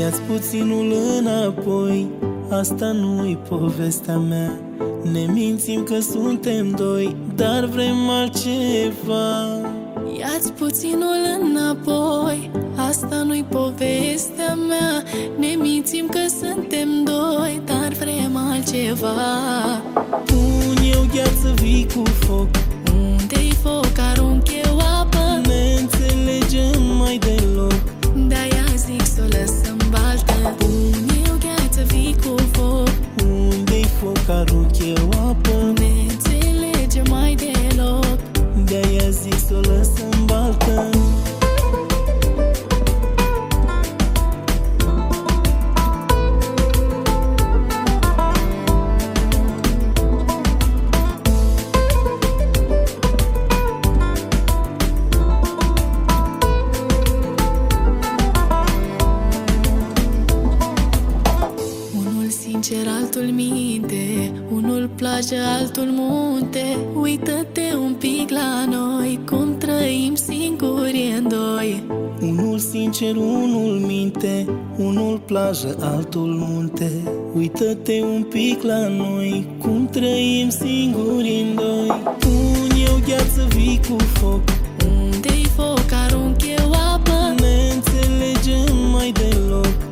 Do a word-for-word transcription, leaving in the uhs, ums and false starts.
Ia-ți puținul înapoi, asta nu-i povestea mea. Ne mințim că suntem doi, dar vrem altceva. Ia-ți puținul înapoi, asta nu-i povestea mea. Ne mințim că suntem doi, dar vrem altceva. Pun eu gheață, vii cu foc. Unde-i foc, arunc eu apă. Ne înțelegem mai deloc, de-aia zic să o lăsăm baltă. Pun eu gheață, vii cu foc. unde-i foc, arunc eu apă. Ne înțelegem mai deloc, de-aia zic să o lăsăm baltă. sincer, altul minte, unul plajă, altul munte. Uită-te un pic la noi, cum trăim singuri în doi. Unul sincer, unul minte, unul plajă, altul munte. Uită-te un pic la noi, cum trăim singuri în doi. Pun eu gheață, vii cu foc. Unde-i foc, arunc eu apă. Ne înțelegem mai deloc,